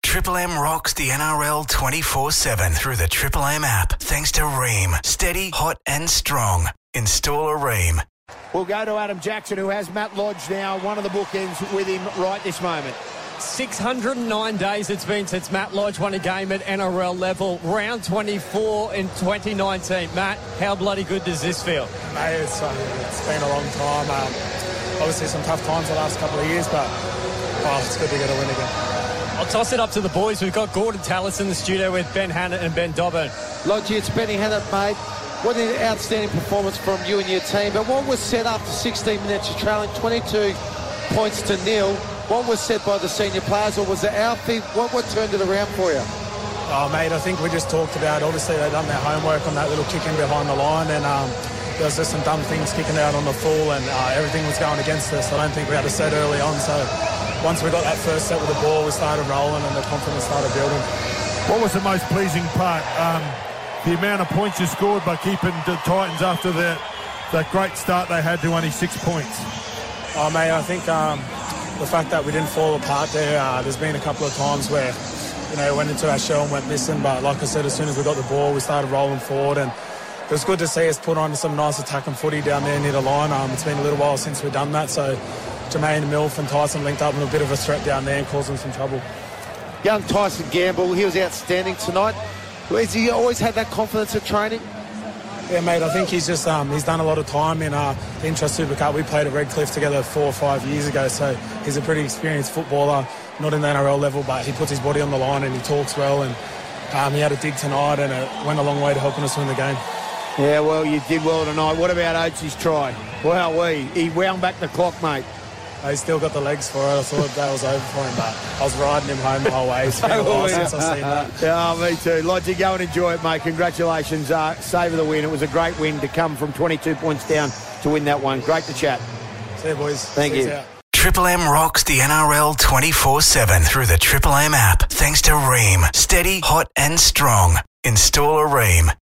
Triple M rocks the NRL 24/7 through the Triple M app. Thanks to Ream. Steady, hot and strong. Install a Ream. We'll go to Adam Jackson, who has Matt Lodge now, one of the bookends with him right this moment. 609 days it's been since Matt Lodge won a game at NRL level. Round 24 in 2019. Matt, how bloody good does this feel? Mate, it's been a long time. Obviously some tough times the last couple of years, but it's good to get a win again. I'll toss it up to the boys. We've got Gordon Tallis in the studio with Ben Hannett and Ben Dobbin. Lodge, it's Benny Hannett, mate. What an outstanding performance from you and your team. But what was said after 16 minutes, you're trailing 22 points to nil. What was said by the senior players, or was it Alfie? What turned it around for you? Oh, mate, I think we just talked about, obviously they've done their homework on that little kick in behind the line, and there was just some dumb things kicking out on the full, and everything was going against us. I don't think we had a set early on, so once we got that first set with the ball, we started rolling and the confidence started building. What was the most pleasing part? The amount of points you scored by keeping the Titans after that great start they had to only 6 points. Oh, mate, I think the fact that we didn't fall apart there, there's been a couple of times where, went into our shell and went missing, but like I said, as soon as we got the ball, we started rolling forward, and it was good to see us put on some nice attacking footy down there near the line. It's been a little while since we've done that, so Jermaine, Milf and Tyson linked up with a bit of a threat down there and caused them some trouble. Young Tyson Gamble, he was outstanding tonight. Has he always had that confidence at training? Yeah, mate, I think he's just he's done a lot of time in the Intra Super Cup. We played at Redcliffe together 4 or 5 years ago, so he's a pretty experienced footballer, not in the NRL level, but he puts his body on the line and he talks well, and he had a dig tonight, and it went a long way to helping us win the game. Yeah, well, you did well tonight. What about Oates' try? Wow, he wound back the clock, mate. He's still got the legs for it. I thought that was over for him, but I was riding him home the whole way. It's been a while since I've seen that. Yeah, me too. Lodgy, go and enjoy it, mate. Congratulations. Savour the win. It was a great win to come from 22 points down to win that one. Great to chat. See you, boys. Thank you. Triple M rocks the NRL 24/7 through the Triple M app. Thanks to Ream. Steady, hot and strong. Install a Ream.